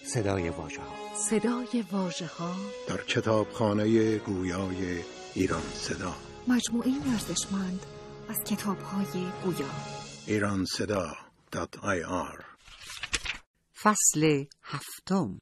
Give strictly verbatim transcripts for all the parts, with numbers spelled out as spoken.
صدای واژه‌ها. صدای واژه‌ها در کتابخانه گویای ایران صدا. مجموعه ارزشمند از کتاب‌های گویا. ایران صدا دات آی آر. فصل هفتم.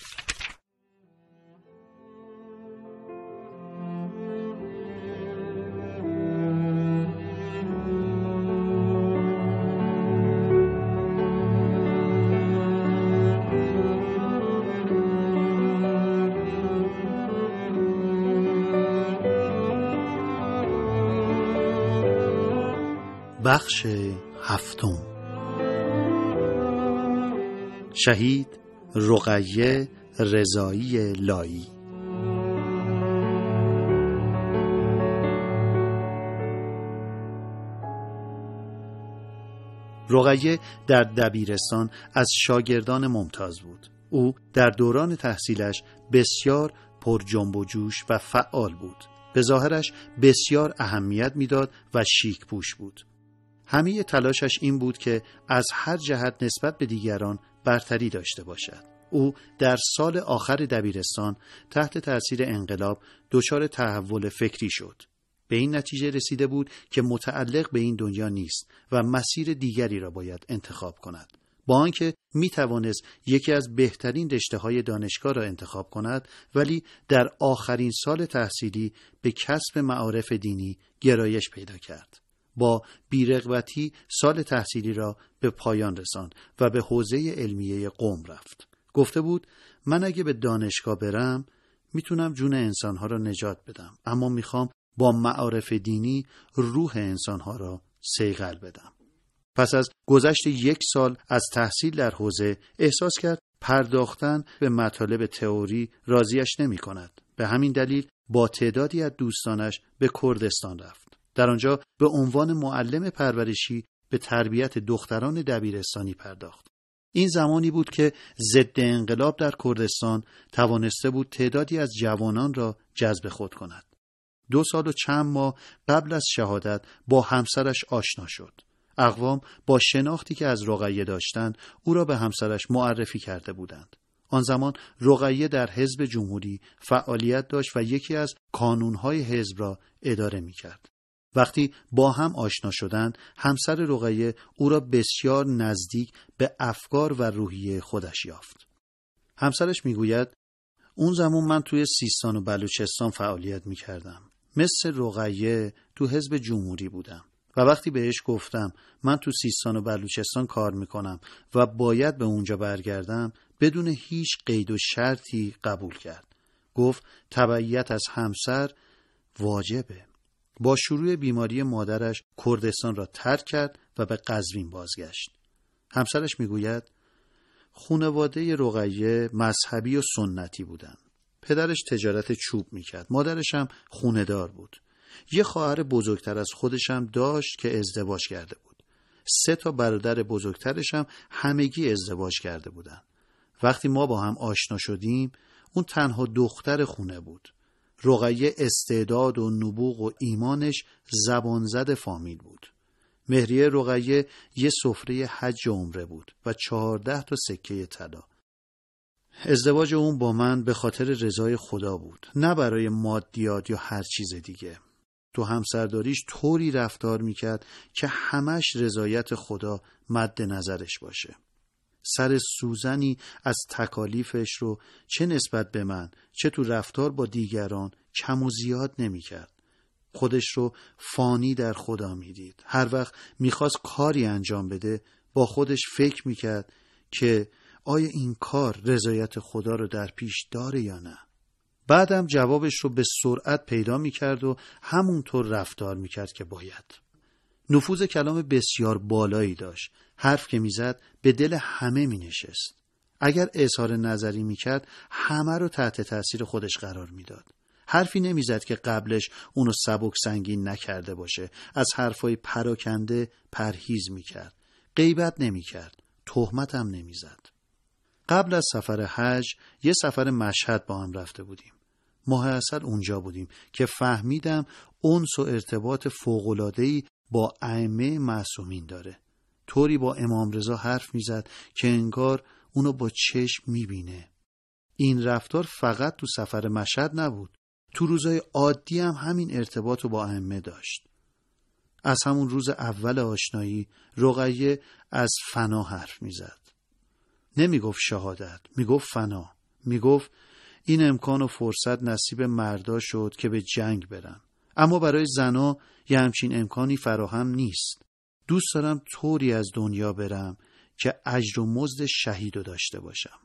بخش هفتم. شهید رقیه رضایی لایی. رقیه در دبیرستان از شاگردان ممتاز بود. او در دوران تحصیلش بسیار پر جنب و جوش و فعال بود. به ظاهرش بسیار اهمیت میداد و شیک پوش بود. همه تلاشش این بود که از هر جهت نسبت به دیگران برتری داشته باشد. او در سال آخر دبیرستان تحت تأثیر انقلاب دچار تحول فکری شد. به این نتیجه رسیده بود که متعلق به این دنیا نیست و مسیر دیگری را باید انتخاب کند. با آنکه می توانست یکی از بهترین رشته‌های دانشگاه را انتخاب کند، ولی در آخرین سال تحصیلی به کسب معارف دینی گرایش پیدا کرد. با بی‌رغبتی سال تحصیلی را به پایان رساند و به حوزه علمیه قم رفت. گفته بود من اگه به دانشگاه برم میتونم جون انسانها را نجات بدم، اما میخوام با معارف دینی روح انسانها را صیقل بدم. پس از گذشت یک سال از تحصیل در حوزه احساس کرد پرداختن به مطالب تئوری راضیش نمی کند. به همین دلیل با تعدادی از دوستانش به کردستان رفت. در آنجا به عنوان معلم پرورشی به تربیت دختران دبیرستانی پرداخت. این زمانی بود که ضد انقلاب در کردستان توانسته بود تعدادی از جوانان را جذب خود کند. دو سال و چند ماه قبل از شهادت با همسرش آشنا شد. اقوام با شناختی که از رقیه داشتند او را به همسرش معرفی کرده بودند. آن زمان رقیه در حزب جمهوری فعالیت داشت و یکی از کانونهای حزب را اداره می‌کرد. وقتی با هم آشنا شدند، همسر رقیه او را بسیار نزدیک به افکار و روحیه خودش یافت. همسرش میگوید اون زمان من توی سیستان و بلوچستان فعالیت میکردم. مثل رقیه تو حزب جمهوری بودم و وقتی بهش گفتم من تو سیستان و بلوچستان کار میکنم و باید به اونجا برگردم، بدون هیچ قید و شرطی قبول کرد. گفت تبعیت از همسر واجبه. با شروع بیماری مادرش کردستان را ترک کرد و به قزوین بازگشت. همسرش میگوید خانواده رقیه مذهبی و سنتی بودند. پدرش تجارت چوب میکرد. مادرش هم خونه‌دار بود. یه خواهر بزرگتر از خودش هم داشت که ازدواج کرده بود. سه تا برادر بزرگترش هم همگی ازدواج کرده بودند. وقتی ما با هم آشنا شدیم، اون تنها دختر خونه بود. رقیه استعداد و نبوغ و ایمانش زبان زد فامیل بود. مهریه رقیه یه سفره حج عمره بود و چهارده تا سکه طلا. ازدواج اون با من به خاطر رضای خدا بود، نه برای مادیات یا هر چیز دیگه. تو همسرداریش طوری رفتار میکرد که همش رضایت خدا مد نظرش باشه. سر سوزنی از تکالیفش رو چه نسبت به من چه تو رفتار با دیگران کم و زیاد نمی کرد. خودش رو فانی در خدا می دید. هر وقت می خواست کاری انجام بده با خودش فکر می کرد که آیا این کار رضایت خدا رو در پیش داره یا نه. بعدم جوابش رو به سرعت پیدا می کرد و همونطور رفتار می کرد که باید. نفوذ کلام بسیار بالایی داشت. حرف که میزد به دل همه می نشست. اگر اظهار نظری میکرد همه رو تحت تاثیر خودش قرار میداد. حرفی نمیزد که قبلش اونو سبک سنگین نکرده باشه. از حرفای پراکنده پرهیز میکرد. غیبت نمیکرد. تهمت هم نمیزد. قبل از سفر حج یه سفر مشهد با هم رفته بودیم. ماه عسل اونجا بودیم که فهمیدم انس و ارتباط فوق‌العاده‌ای با ائمه معصومین داره. طوری با امام رضا حرف میزد که انگار اونو با چشم میبینه. این رفتار فقط تو سفر مشهد نبود. تو روزای عادی هم همین ارتباط رو با ائمه داشت. از همون روز اول آشنایی رقیه از فنا حرف میزد. نمیگفت شهادت، میگفت فنا. میگفت این امکان و فرصت نصیب مردا شد که به جنگ برن. اما برای زنا یه همچین امکانی فراهم نیست. دوست دارم طوری از دنیا برم که اجر و مزد شهید رو داشته باشم.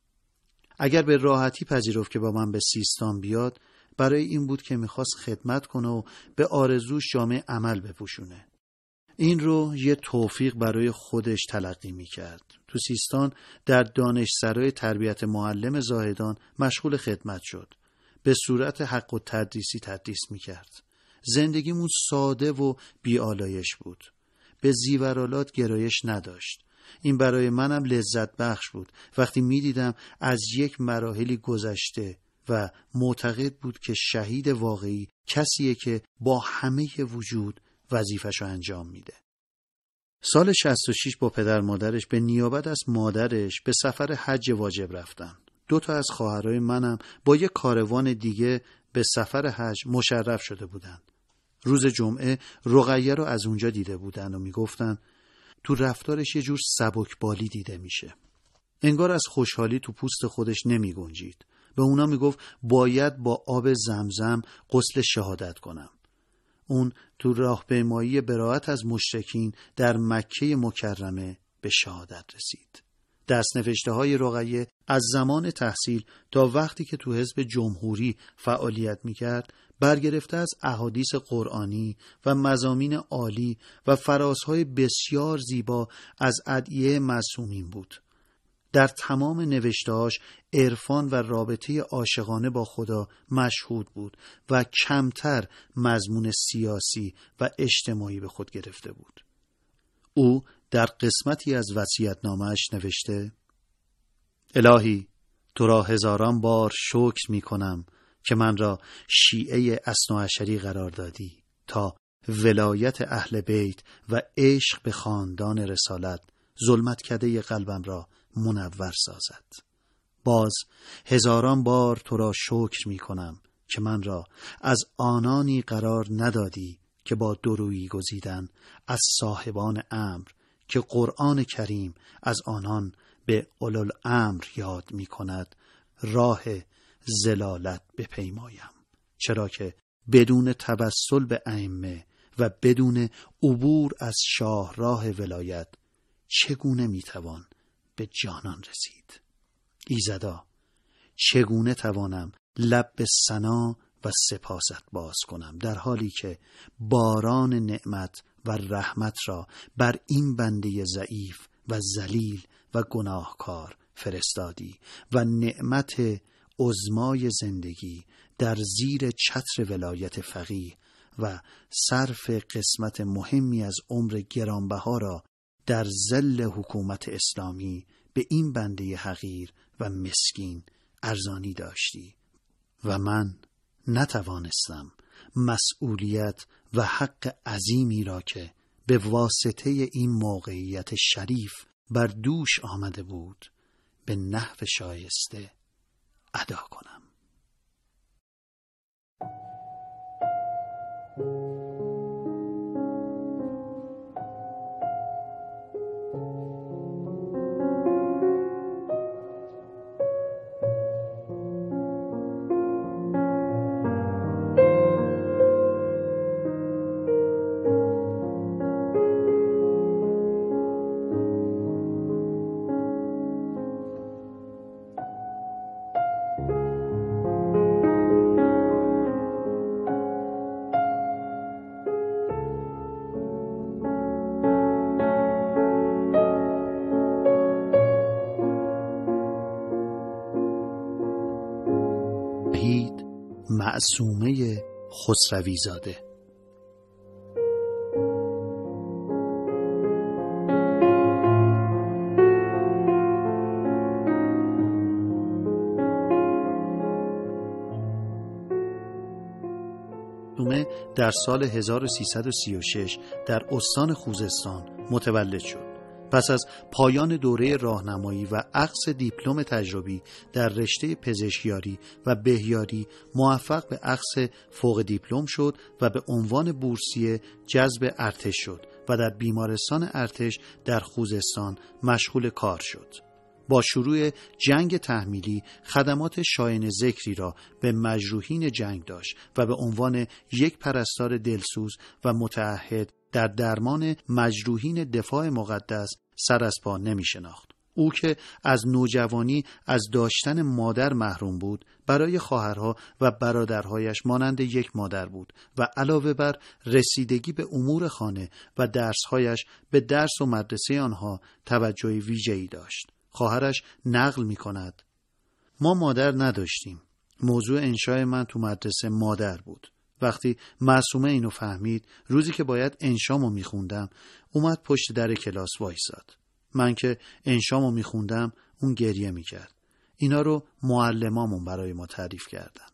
اگر به راحتی پذیرفت که با من به سیستان بیاد، برای این بود که میخواست خدمت کنه و به آرزوش جامه عمل بپوشونه. این رو یه توفیق برای خودش تلقی میکرد. تو سیستان در دانشسرای تربیت معلم زاهدان مشغول خدمت شد. به صورت حق و تدریسی تدریس میکرد. زندگیمون ساده و بی‌آلایش بود. به زیورالات گرایش نداشت. این برای منم لذت بخش بود وقتی میدیدم از یک مراحلی گذشته و معتقد بود که شهید واقعی کسیه که با همه وجود وظیفه‌شو انجام میده. سال شصت و شش با پدر مادرش به نیابت از مادرش به سفر حج واجب رفتن. دو تا از خواهرای منم با یک کاروان دیگه به سفر حج مشرف شده بودن. روز جمعه رقیه رو از اونجا دیده بودن و میگفتن تو رفتارش یه جور سبکبالی دیده میشه. انگار از خوشحالی تو پوست خودش نمی گنجید. به اونا میگفت باید با آب زمزم غسل شهادت کنم. اون تو راهپیمایی براءت از مشرکین در مکه مکرمه به شهادت رسید. دست نوشته های رقیه از زمان تحصیل تا وقتی که تو حزب جمهوری فعالیت میکرد برگرفته از احادیث قرآنی و مضامین عالی و فرازهای بسیار زیبا از ادعیه معصومین بود. در تمام نوشته‌هاش عرفان و رابطه عاشقانه با خدا مشهود بود و کمتر مضمون سیاسی و اجتماعی به خود گرفته بود. او در قسمتی از وصیت‌نامه‌اش نوشته: الهی تو را هزاران بار شکر می کنم که من را شیعه اثناعشری قرار دادی تا ولایت اهل بیت و عشق به خاندان رسالت ظلمتکده قلبم را منور سازد. باز هزاران بار تو را شکر می کنم که من را از آنانی قرار ندادی که با دورویی گزیدن از صاحبان امر که قرآن کریم از آنان به اولوالامر یاد می کند راه زلالت بپیمایم، چرا که بدون توسل به ائمه و بدون عبور از شاهراه ولایت چگونه می توان به جانان رسید؟ ایزدا چگونه توانم لب به ثنا و سپاست باز کنم در حالی که باران نعمت و رحمت را بر این بنده ضعیف و ذلیل و گناهکار فرستادی و نعمت عظمای زندگی در زیر چتر ولایت فقیه و صرف قسمت مهمی از عمر گرانبها را در ظل حکومت اسلامی به این بنده حقیر و مسکین ارزانی داشتی و من نتوانستم مسئولیت و حق عظیمی را که به واسطه این موقعیت شریف بر دوش آمده بود به نحو شایسته ادا کنم. معصومه خسروی زاده. معصومه در سال هزار و سیصد و سی و شش در استان خوزستان متولد شد. پس از پایان دوره راهنمایی و اخذ دیپلم تجربی در رشته پزشکیاری و بهیاری موفق به اخذ فوق دیپلم شد و به عنوان بورسیه جذب ارتش شد و در بیمارستان ارتش در خوزستان مشغول کار شد. با شروع جنگ تحمیلی خدمات شایان ذکری را به مجروحین جنگ داشت و به عنوان یک پرستار دلسوز و متعهد در درمان مجروحین دفاع مقدس سر از پا نمی شناخت. او که از نوجوانی از داشتن مادر محروم بود، برای خواهرها و برادرهایش مانند یک مادر بود و علاوه بر رسیدگی به امور خانه و درسهایش به درس و مدرسه آنها توجه ویژه‌ای داشت. خواهرش نقل می کند: ما مادر نداشتیم. موضوع انشای من تو مدرسه مادر بود. وقتی معصومه اینو فهمید، روزی که باید انشامو می خوندم، اومد پشت در کلاس وایساد. من که انشامو می خوندم، اون گریه می کرد. اینا رو معلمامون برای ما تعریف کردن.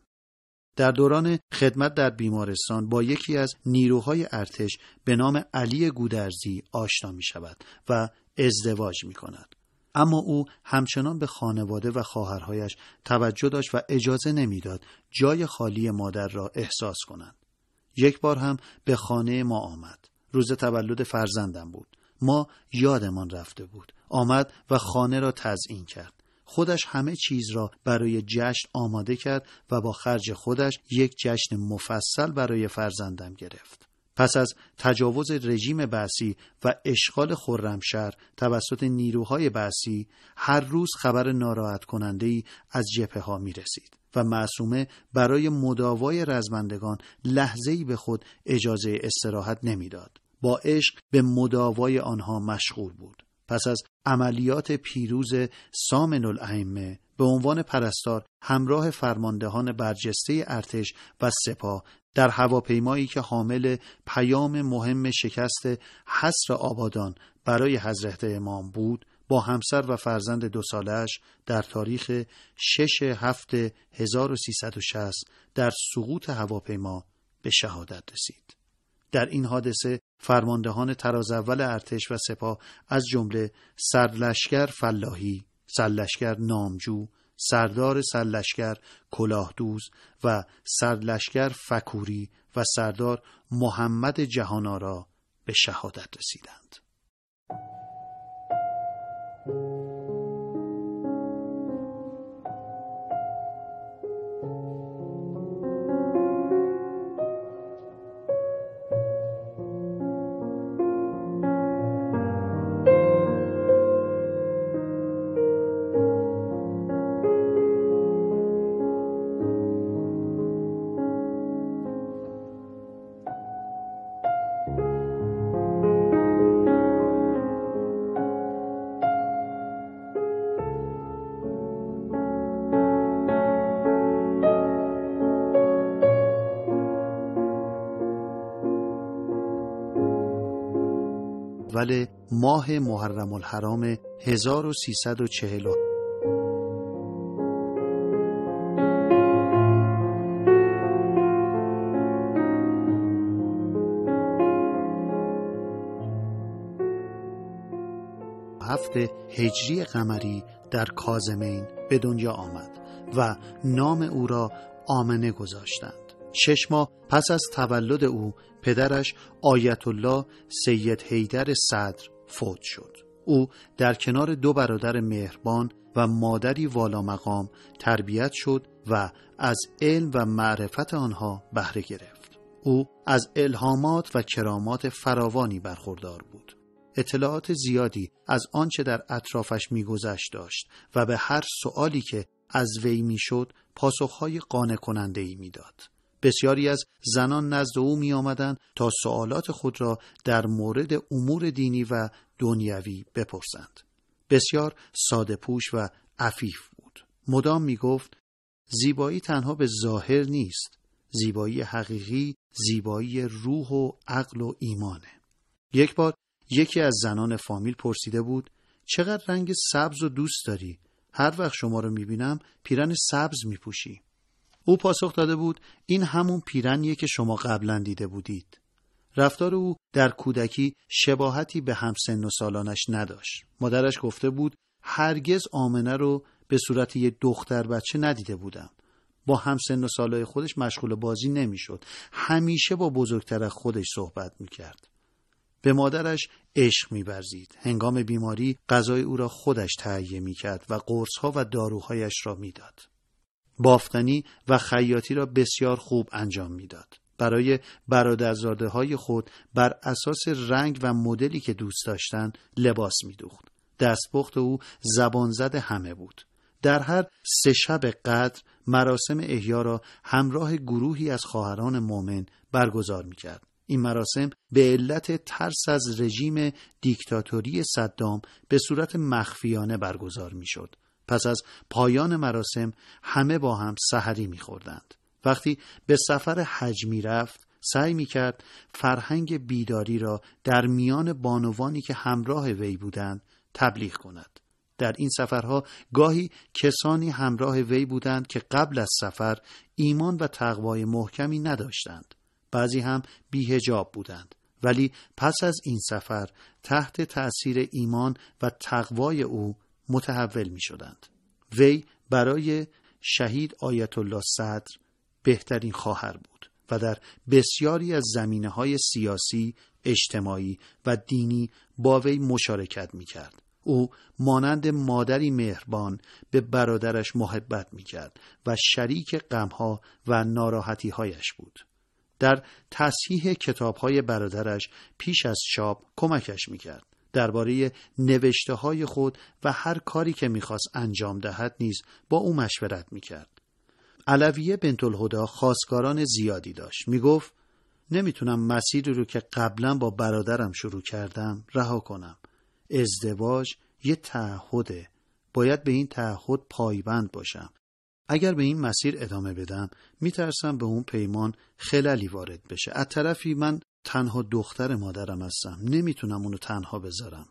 در دوران خدمت در بیمارستان با یکی از نیروهای ارتش به نام علی گودرزی آشنا می شود و ازدواج می کند. اما او همچنان به خانواده و خواهرهایش توجه داشت و اجازه نمیداد جای خالی مادر را احساس کنند. یک بار هم به خانه ما آمد. روز تولد فرزندم بود. ما یادمان رفته بود. آمد و خانه را تزیین کرد. خودش همه چیز را برای جشن آماده کرد و با خرج خودش یک جشن مفصل برای فرزندم گرفت. پس از تجاوز رژیم بعثی و اشغال خرمشهر توسط نیروهای بعثی، هر روز خبر ناراحت کننده‌ای از جبهه‌ها می‌رسید و معصومه برای مداوای رزمندگان لحظه‌ای به خود اجازه استراحت نمی‌داد. با عشق به مداوای آنها مشغول بود. پس از عملیات پیروز سامن الائمه به عنوان پرستار همراه فرماندهان برجسته ارتش و سپاه در هواپیمایی که حامل پیام مهم شکست حصر آبادان برای حضرت امام بود، با همسر و فرزند دو سالش در تاریخ شش هفته هزار و سیصد و شصت در سقوط هواپیما به شهادت رسید. در این حادثه فرماندهان تراز اول ارتش و سپاه از جمله سرلشکر فلاحی، سرلشکر نامجو، سردار سرلشکر کلاهدوز و سرلشکر فکوری و سردار محمد جهانآرا به شهادت رسیدند. اول ماه محرم الحرام هزار و سیصد و چهل هفت هجری قمری در کاظمین به دنیا آمد و نام او را آمنه گذاشتند. شش ماه پس از تولد او پدرش آیت الله سید حیدر صدر فوت شد. او در کنار دو برادر مهربان و مادری والا مقام تربیت شد و از علم و معرفت آنها بهره گرفت. او از الهامات و کرامات فراوانی برخوردار بود. اطلاعات زیادی از آنچه در اطرافش می‌گذشت داشت و به هر سؤالی که از وی می‌شد پاسخهای قانع کننده‌ای می‌داد. بسیاری از زنان نزد او می آمدند تا سوالات خود را در مورد امور دینی و دنیوی بپرسند. بسیار ساده پوش و عفیف بود. مدام می گفت زیبایی تنها به ظاهر نیست. زیبایی حقیقی زیبایی روح و عقل و ایمانه. یک بار یکی از زنان فامیل پرسیده بود چقدر رنگ سبز رو دوست داری؟ هر وقت شما رو می بینم پیرن سبز می پوشی. او پاسخ داده بود این همون پیرنیه که شما قبلا دیده بودید. رفتار او در کودکی شباهتی به همسن و سالانش نداشت. مادرش گفته بود هرگز آمنه رو به صورت یه دختر بچه ندیده بودم. با همسن و سالای خودش مشغول بازی نمیشد. همیشه با بزرگتر از خودش صحبت میکرد. به مادرش عشق می‌ورزید. هنگام بیماری غذای او را خودش تهیه می‌کرد و قرص‌ها و داروهایش را می‌داد. بافتنی و خیاطی را بسیار خوب انجام می‌داد. برای برادرزاده‌های خود بر اساس رنگ و مدلی که دوست داشتند لباس می‌دوخت. دستپخت او زبان زد همه بود. در هر سه شب قدر مراسم احیا را همراه گروهی از خواهران مؤمن برگزار می‌کرد. این مراسم به علت ترس از رژیم دیکتاتوری صدام به صورت مخفیانه برگزار می‌شد. پس از پایان مراسم همه با هم سحری می‌خوردند. وقتی به سفر حج می‌رفت، سعی می‌کرد فرهنگ بیداری را در میان بانوانی که همراه وی بودند تبلیغ کند. در این سفرها گاهی کسانی همراه وی بودند که قبل از سفر ایمان و تقوای محکمی نداشتند. بعضی هم بی‌حجاب بودند، ولی پس از این سفر تحت تأثیر ایمان و تقوای او متحول می شدند. وی برای شهید آیت الله صدر بهترین خواهر بود و در بسیاری از زمینه‌های سیاسی، اجتماعی و دینی با وی مشارکت می کرد. او مانند مادری مهربان به برادرش محبت می کرد و شریک غمها و ناراحتی‌هایش بود. در تصحیح کتاب‌های برادرش پیش از چاپ کمکش می‌کرد. درباره نوشته‌های خود و هر کاری که می‌خواست انجام دهد نیز با او مشورت می‌کرد. علویه بنت الهدی خواستگاران زیادی داشت. میگفت نمیتونم مسیری رو که قبلا با برادرم شروع کردم رها کنم. ازدواج یه تعهده. باید به این تعهد پایبند باشم. اگر به این مسیر ادامه بدم میترسم به اون پیمان خللی وارد بشه. از طرفی من تنها دختر مادرم هستم. نمیتونم اونو تنها بذارم.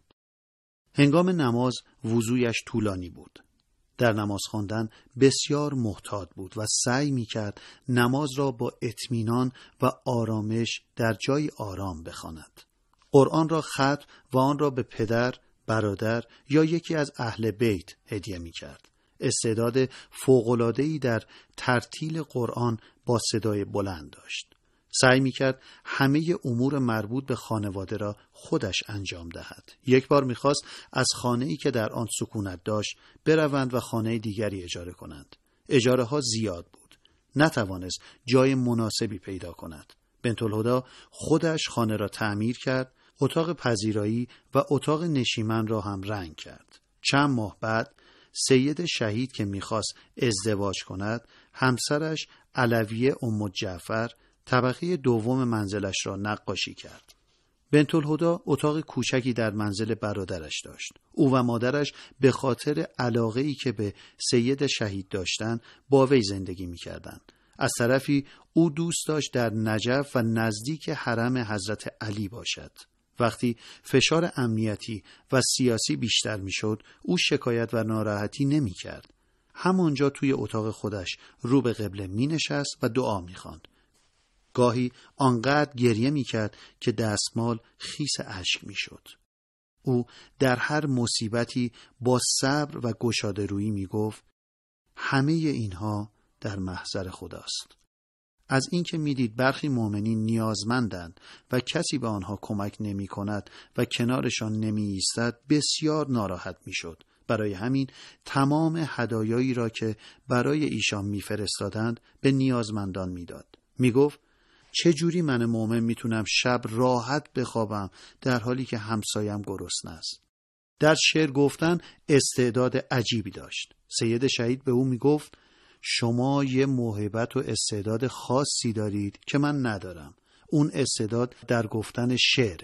هنگام نماز وضویش طولانی بود. در نماز خواندن بسیار محتاط بود و سعی میکرد نماز را با اطمینان و آرامش در جای آرام بخواند. قرآن را ختم و آن را به پدر، برادر یا یکی از اهل بیت هدیه میکرد. استعداد فوق‌العاده‌ای در ترتیل قرآن با صدای بلند داشت. سعی می‌کرد همه امور مربوط به خانواده را خودش انجام دهد. یک بار می‌خواست از خانه‌ای که در آن سکونت داشت بروند و خانه دیگری اجاره کنند. اجاره‌ها زیاد بود. نتوانست جای مناسبی پیدا کند. بنت الهدی خودش خانه را تعمیر کرد، اتاق پذیرایی و اتاق نشیمن را هم رنگ کرد. چند ماه بعد سید شهید که میخواست ازدواج کند، همسرش علویه ام جعفر طبقه دوم منزلش را نقاشی کرد. بنت الهدی اتاق کوچکی در منزل برادرش داشت. او و مادرش به خاطر علاقه‌ای که به سید شهید داشتند با وی زندگی میکردند. از طرفی او دوست داشت در نجف و نزدیک حرم حضرت علی باشد. وقتی فشار امنیتی و سیاسی بیشتر میشد، او شکایت و ناراحتی نمی کرد. همانجا توی اتاق خودش رو به قبله می نشست و دعا می خواند. گاهی آنقدر گریه می کرد که دستمال خیس اشک می شد. او در هر مصیبتی با صبر و گشاده رویی می گفت همه اینها در محضر خداست. از اینکه میدید برخی مؤمنین نیازمندند و کسی به آنها کمک نمی کند و کنارشان نمی ایستد بسیار ناراحت می شد. برای همین تمام هدایایی را که برای ایشان می فرستادند به نیازمندان می داد. می گفت چجوری من مؤمن می تونم شب راحت بخوابم در حالی که همسایم گرسنه است؟ در شعر گفتن استعداد عجیبی داشت. سید شهید به او می گفت شما یه موهبت و استعداد خاصی دارید که من ندارم. اون استعداد در گفتن شعره.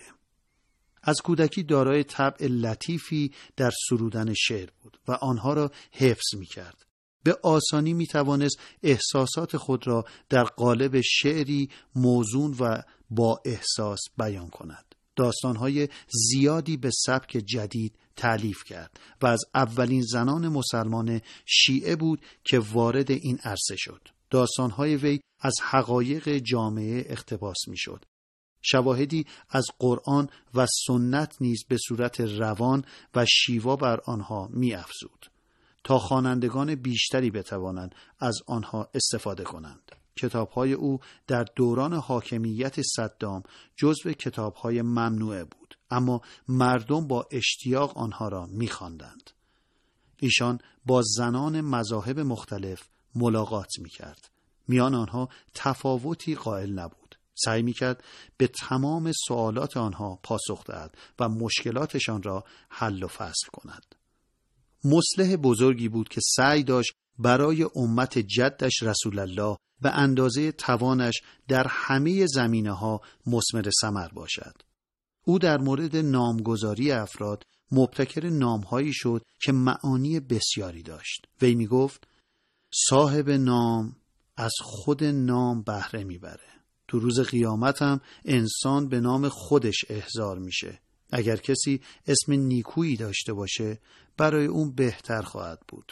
از کودکی دارای طبع لطیفی در سرودن شعر بود و آنها را حفظ می کرد. به آسانی می توانست احساسات خود را در قالب شعری موزون و با احساس بیان کند. داستانهای زیادی به سبک جدید تألیف کرد و از اولین زنان مسلمان شیعه بود که وارد این عرصه شد. داستانهای وی از حقایق جامعه اقتباس می شد. شواهدی از قرآن و سنت نیز به صورت روان و شیوا بر آنها می افزود تا خوانندگان بیشتری بتوانند از آنها استفاده کنند. کتاب‌های او در دوران حاکمیت صدام جزو کتاب‌های ممنوعه بود، اما مردم با اشتیاق آنها را می‌خواندند. ایشان با زنان مذاهب مختلف ملاقات می‌کرد. میان آنها تفاوتی قائل نبود. سعی می‌کرد به تمام سوالات آنها پاسخ دهد و مشکلاتشان را حل و فصل کند. مصلح بزرگی بود که سعی داشت برای امت جدش رسول الله به اندازه توانش در همه زمینه‌ها مثمر ثمر باشد. او در مورد نامگذاری افراد مبتکر نامهایی شد که معانی بسیاری داشت. وی می گفت صاحب نام از خود نام بهره میبره. تو روز قیامت هم انسان به نام خودش احضار میشه. اگر کسی اسم نیکویی داشته باشه برای اون بهتر خواهد بود.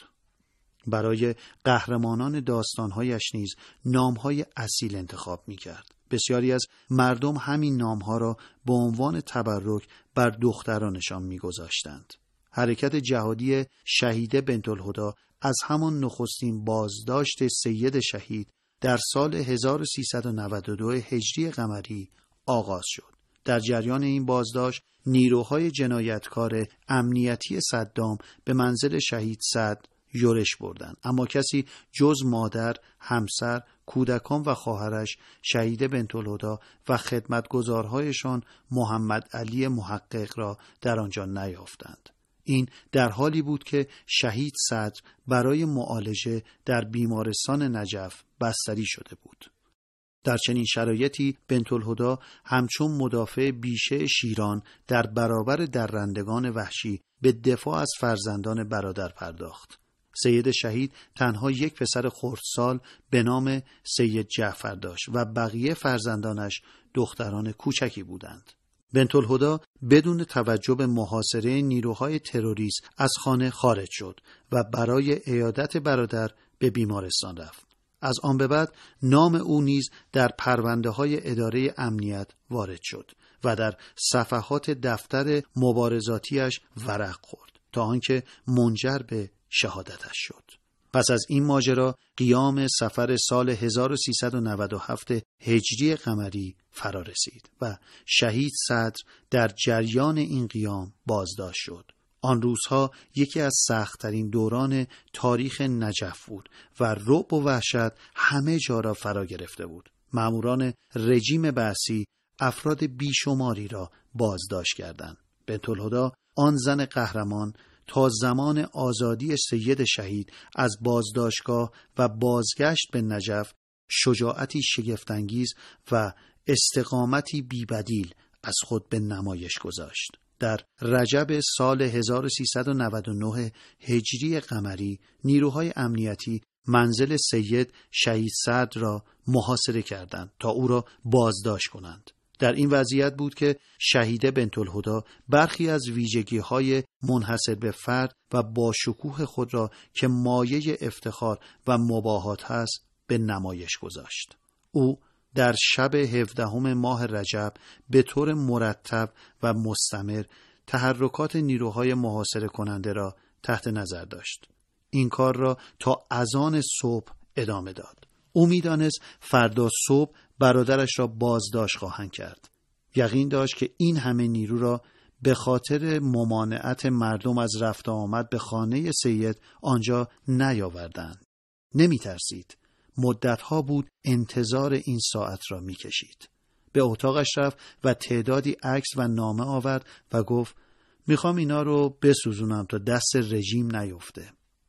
برای قهرمانان داستانهایش نیز نامهای اصیل انتخاب میکرد. بسیاری از مردم همین نامها را به عنوان تبرک بر دخترانشان میگذاشتند. حرکت جهادی شهیده بنت الهدی از همان نخستین بازداشت سید شهید در سال هزار و سیصد و نود و دو هجری قمری آغاز شد. در جریان این بازداشت نیروهای جنایتکار امنیتی صدام به منزل شهید سعد یورش بردند، اما کسی جز مادر، همسر، کودکان و خواهرش شهیده بنت الهدی و خدمتگزارهایشان محمد علی محقق را در آنجا نیافتند. این در حالی بود که شهید صدر برای معالجه در بیمارستان نجف بستری شده بود. در چنین شرایطی بنت الهدی همچون مدافع بیشه شیران در برابر درندگان وحشی به دفاع از فرزندان برادر پرداخت. سید شهید تنها یک پسر خردسال به نام سید جعفر داشت و بقیه فرزندانش دختران کوچکی بودند. بنت الهدی بدون توجه به محاصره نیروهای تروریست از خانه خارج شد و برای عیادت برادر به بیمارستان رفت. از آن به بعد نام او نیز در پرونده‌های اداره امنیت وارد شد و در صفحات دفتر مبارزاتیش ورق خورد تا آنکه منجر به شهادتش شد. پس از این ماجرا قیام صفر سال هزار و سیصد و نود و هفت هجری قمری فرا رسید و شهید صدر در جریان این قیام بازداشت شد. آن روزها یکی از سخت‌ترین دوران تاریخ نجف بود و رعب و وحشت همه جا را فرا گرفته بود. ماموران رژیم بعثی افراد بیشماری را بازداشت کردند. بنت الهدی آن زن قهرمان تا زمان آزادی سید شهید از بازداشتگاه و بازگشت به نجف شجاعتی شگفت‌انگیز و استقامتی بی‌بدیل از خود به نمایش گذاشت. در رجب سال هزار و سیصد و نود و نه هجری قمری نیروهای امنیتی منزل سید شهید صدر را محاصره کردند تا او را بازداشت کنند. در این وضعیت بود که شهیده بنت الهدی برخی از ویژگی‌های منحصر به فرد و با شکوه خود را که مایه افتخار و مباهات است به نمایش گذاشت. او در شب هفدهم ماه رجب به طور مرتب و مستمر تحرکات نیروهای محاصره کننده را تحت نظر داشت. این کار را تا اذان صبح ادامه داد. او می‌دانست فردا صبح برادرش را بازداشت خواهند کرد. یقین داشت که این همه نیرو را به خاطر ممانعت مردم از رفت آمد به خانه سید آنجا نیاوردند. نمی ترسید. مدتها بود انتظار این ساعت را می کشید. به اتاقش رفت و تعدادی عکس و نامه آورد و گفت میخوام اینا رو بسوزونم تا دست رژیم نیفته.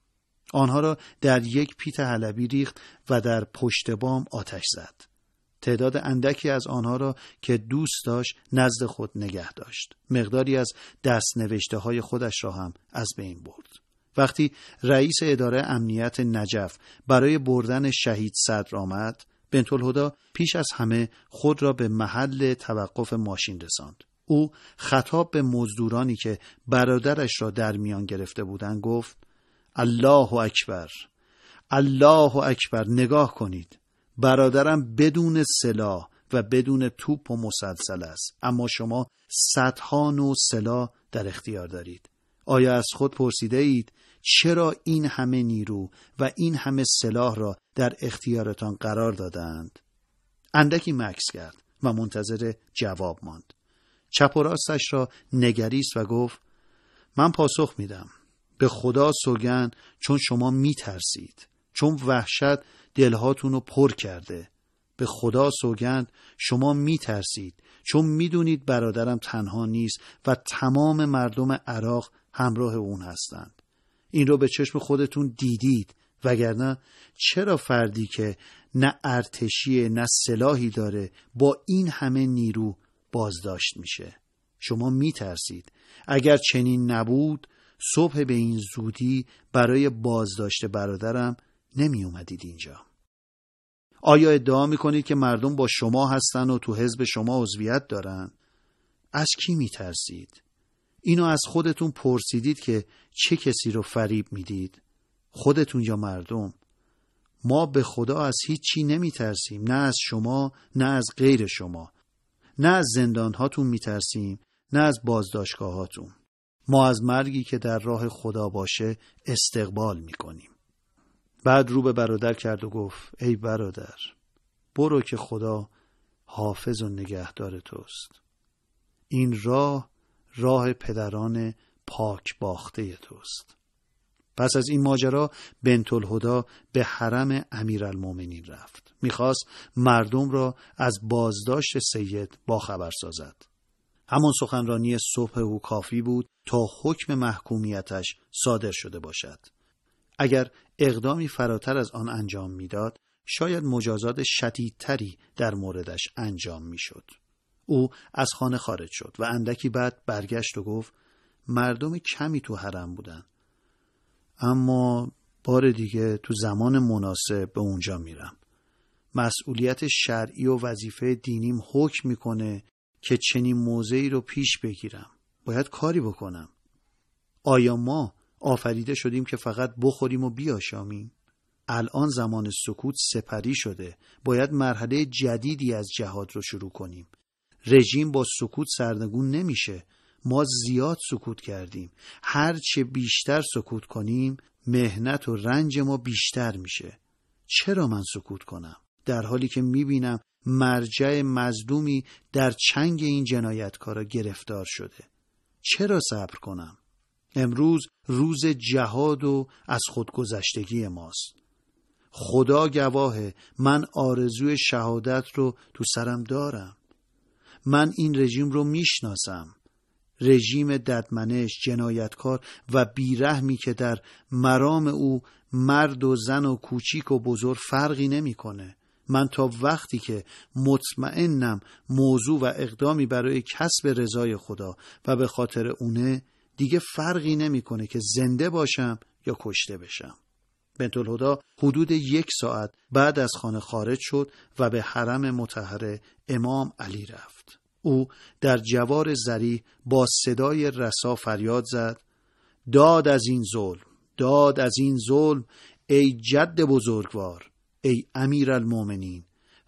آنها را در یک پیت حلبی ریخت و در پشت بام آتش زد. تعداد اندکی از آنها را که دوست داشت نزد خود نگه داشت. مقداری از دست نوشته های خودش را هم از بین برد. وقتی رئیس اداره امنیت نجف برای بردن شهید صدر آمد، بنت الهدی پیش از همه خود را به محل توقف ماشین رساند. او خطاب به مزدورانی که برادرش را در میان گرفته بودند گفت: الله اکبر، الله اکبر، نگاه کنید، برادرم بدون سلاح و بدون توپ و مسلسل است، اما شما صدها نوع سلاح در اختیار دارید. آیا از خود پرسیده اید چرا این همه نیرو و این همه سلاح را در اختیارتان قرار دادند؟ اندکی مکث کرد و منتظر جواب ماند. چپ و راستش را نگریست و گفت من پاسخ میدم. به خدا سوگند چون شما میترسید، چون وحشت دلهاتون رو پر کرده. به خدا سوگند شما میترسید چون میدونید برادرم تنها نیست و تمام مردم عراق همراه اون هستند. این رو به چشم خودتون دیدید، وگرنه چرا فردی که نه ارتشی نه سلاحی داره با این همه نیرو بازداشت میشه؟ شما میترسید. اگر چنین نبود صبح به این زودی برای بازداشت برادرم نمی اومدید اینجا. آیا ادعا میکنید که مردم با شما هستن و تو حزب شما عضویت دارن؟ از کی میترسید؟ اینو از خودتون پرسیدید که چه کسی رو فریب میدید؟ خودتون یا مردم؟ ما به خدا از هیچی نمیترسیم، نه از شما نه از غیر شما، نه از زندانهاتون میترسیم نه از بازداشتگاهاتون. ما از مرگی که در راه خدا باشه استقبال میکنیم. بعد رو به برادر کرد و گفت ای برادر، برو که خدا حافظ و نگهدار توست. این راه راه پدران پاک باخته توست. پس از این ماجرا بنت الهدی به حرم امیرالمومنین رفت. میخواست مردم را از بازداشت سید باخبر سازد. همان سخنرانی صبح او کافی بود تا حکم محکومیتش صادر شده باشد. اگر اقدامی فراتر از آن انجام میداد، شاید مجازات شدیدتری در موردش انجام میشد. او از خانه خارج شد و اندکی بعد برگشت و گفت مردم کمی تو حرم بودن، اما بار دیگه تو زمان مناسب به اونجا میرم. مسئولیت شرعی و وظیفه دینیم حکم میکنه که چنین موضعی رو پیش بگیرم. باید کاری بکنم. آیا ما آفریده شدیم که فقط بخوریم و بیاشامیم؟ الان زمان سکوت سپری شده. باید مرحله جدیدی از جهاد رو شروع کنیم. رژیم با سکوت سرنگون نمیشه. ما زیاد سکوت کردیم. هر چه بیشتر سکوت کنیم مهنت و رنج ما بیشتر میشه. چرا من سکوت کنم در حالی که میبینم مرجع مظلومی در چنگ این جنایتکارا گرفتار شده؟ چرا صبر کنم؟ امروز روز جهاد و از خودگذشتگی ماست. خدا گواهه، من آرزوی شهادت رو تو سرم دارم. من این رژیم رو میشناسم. رژیم ددمنش، جنایتکار و بیرحمی که در مرام او مرد و زن و کوچیک و بزرگ فرقی نمیکنه. من تا وقتی که مطمئنم موضوع و اقدامی برای کسب رضای خدا و به خاطر اونه، دیگه فرقی نمیکنه که زنده باشم یا کشته بشم. بنت الهدی حدود یک ساعت بعد از خانه خارج شد و به حرم مطهر امام علی رفت. او در جوار زریح با صدای رسا فریاد زد داد از این ظلم، داد از این ظلم ای جد بزرگوار، ای امیرالمومنین.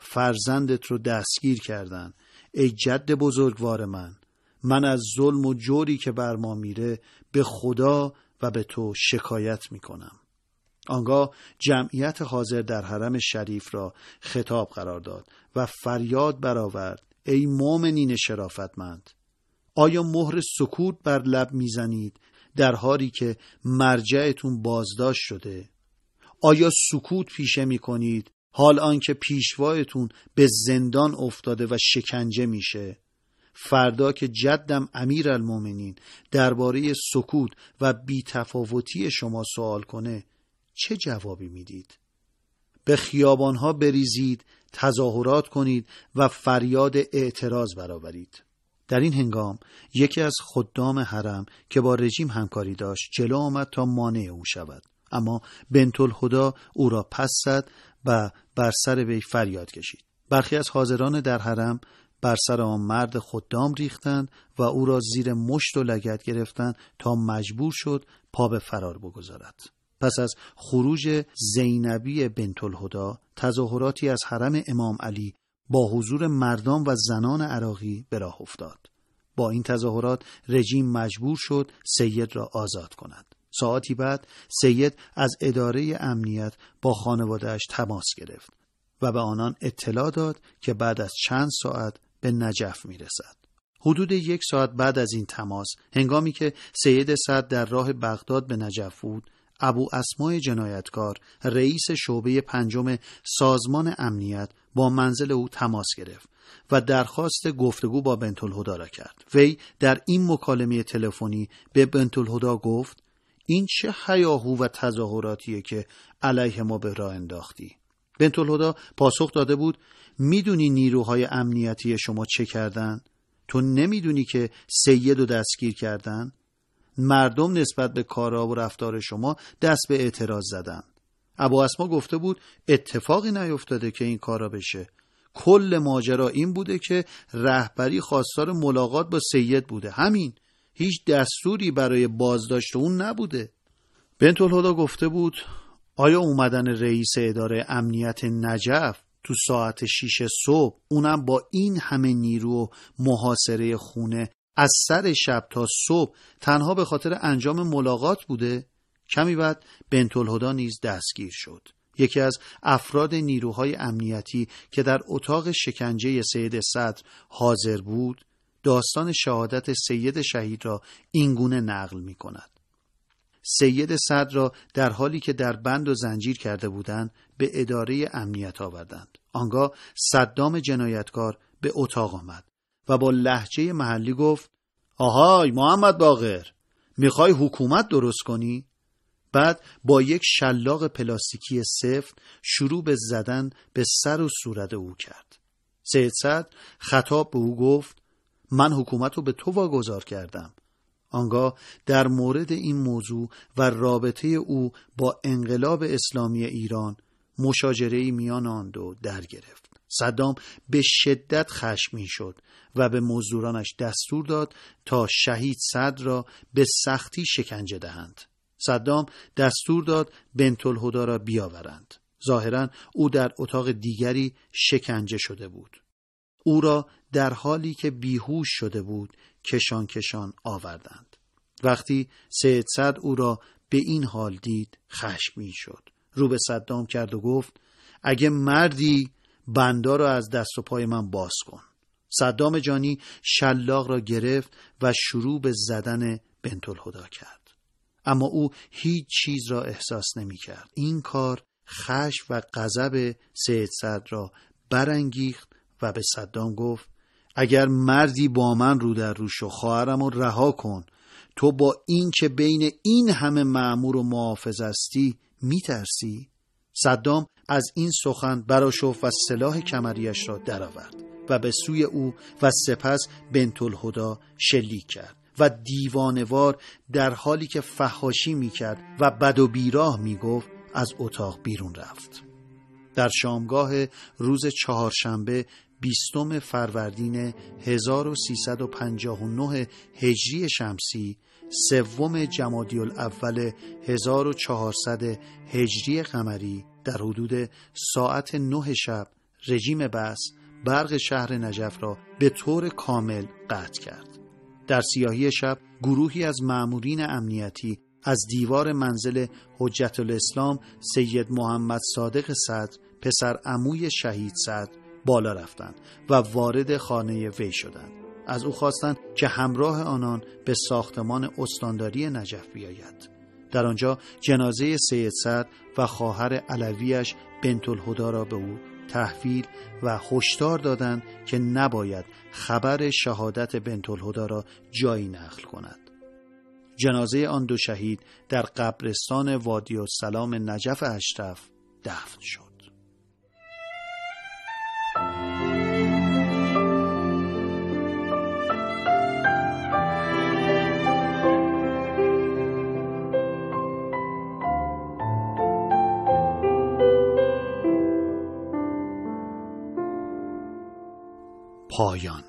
فرزندت رو دستگیر کردن. ای جد بزرگوار من، من از ظلم و جوری که بر ما میره به خدا و به تو شکایت میکنم. آنگاه جمعیت حاضر در حرم شریف را خطاب قرار داد و فریاد برآورد ای مؤمنین شرافتمند، آیا مهر سکوت بر لب میزنید در حالی که مرجعتون بازداشت شده؟ آیا سکوت پیشه میکنید حال آنکه پیشوایتون به زندان افتاده و شکنجه میشه؟ فردا که جدم امیرالمومنین درباره سکوت و بی‌تفاوتی شما سوال کنه چه جوابی میدید؟ به خیابانها بریزید، تظاهرات کنید و فریاد اعتراض برآورید. در این هنگام یکی از خدام حرم که با رژیم همکاری داشت جلو آمد تا مانع او شود، اما بنت الهدی او را پس زد و بر سر وی فریاد کشید. برخی از حاضران در حرم بر سر آن مرد خدام ریختند و او را زیر مشت و لگد گرفتند تا مجبور شد پا به فرار بگذارد. پس از خروج زینبی بنت الهدی، تظاهراتی از حرم امام علی با حضور مردان و زنان عراقی به راه افتاد. با این تظاهرات رژیم مجبور شد سید را آزاد کند. ساعتی بعد سید از اداره امنیت با خانواده‌اش تماس گرفت و به آنان اطلاع داد که بعد از چند ساعت به نجف میرسد. حدود یک ساعت بعد از این تماس، هنگامی که سید سعد در راه بغداد به نجف بود، ابو اسماء جنایتکار، رئیس شعبه پنجم سازمان امنیت، با منزل او تماس گرفت و درخواست گفتگو با بنت‌الهدی را کرد. وی در این مکالمه تلفنی به بنت‌الهدی گفت: این چه هیاهو و تظاهراتیه که علیه ما به راه انداختی؟ بنت‌الهدی پاسخ داده بود: میدونی نیروهای امنیتی شما چه کردن؟ تو نمیدونی که سید رو دستگیر کردن؟ مردم نسبت به کارها و رفتار شما دست به اعتراض زدن. ابو اسما گفته بود اتفاقی نیفتاده که این کارا بشه. کل ماجرا این بوده که رهبری خواستار ملاقات با سید بوده. همین. هیچ دستوری برای بازداشت اون نبوده. بنت‌الهدی گفته بود آیا اومدن رئیس اداره امنیت نجف تو ساعت شیش صبح، اونم با این همه نیرو و محاصره خونه از سر شب تا صبح، تنها به خاطر انجام ملاقات بوده؟ کمی بعد بنت‌الهدی نیز دستگیر شد. یکی از افراد نیروهای امنیتی که در اتاق شکنجه سید صدر حاضر بود، داستان شهادت سید شهید را اینگونه نقل می کند. سید صدر را در حالی که در بند و زنجیر کرده بودند به اداره امنیت آوردند. آنگاه صدام جنایتکار به اتاق آمد و با لهجه محلی گفت: آهای محمد باقر، میخوای حکومت درست کنی؟ بعد با یک شلاق پلاستیکی سفت شروع به زدن به سر و صورت او کرد. سید صدر خطاب به او گفت: من حکومت رو به تو واگذار کردم. آنگاه در مورد این موضوع و رابطه او با انقلاب اسلامی ایران مشاجره‌ای میان آن دو در گرفت. صدام به شدت خشمگین شد و به مزدورانش دستور داد تا شهید صدر را به سختی شکنجه دهند. صدام دستور داد بنت‌الهدی را بیاورند. ظاهراً او در اتاق دیگری شکنجه شده بود. او را در حالی که بیهوش شده بود کشان کشان آوردند. وقتی سید صدر او را به این حال دید خشمگین شد. رو به صدام کرد و گفت: اگه مردی بندا را از دست و پای من باز کن. صدام جانی شلاق را گرفت و شروع به زدن بنت‌الهدی کرد. اما او هیچ چیز را احساس نمی کرد. این کار خشم و غضب سید صدر را برانگیخت و به صدام گفت: اگر مردی با من رو در رو شو، خواهرم رو رها کن. تو با این که بین این همه مأمور و محافظ هستی می ترسی؟ صدام از این سخن برآشفت و سلاح کمریش را درآورد و به سوی او و سپس بنت‌الهدی شلیک کرد و دیوانه‌وار در حالی که فحاشی می کرد و بد و بیراه می گفت از اتاق بیرون رفت. در شامگاه روز چهارشنبه بیستم فروردین هزار و سیصد و پنجاه و نه هجری شمسی، سوم جمادی الاول هزار و چهارصد هجری قمری، در حدود ساعت نه شب رژیم بعث برق شهر نجف را به طور کامل قطع کرد. در سیاهی شب گروهی از مأمورین امنیتی از دیوار منزل حجت الاسلام سید محمد صادق صدر، پسر عموی شهید صدر، بالا رفتند و وارد خانه وی شدند. از او خواستند که همراه آنان به ساختمان استانداری نجف بیاید. در آنجا جنازه سید صدر و خواهر علویش بنت‌الهدی را به او تحویل و هشدار دادند که نباید خبر شهادت بنت‌الهدی را جایی نقل کند. جنازه آن دو شهید در قبرستان وادی السلام نجف اشرف دفن شد. پایان.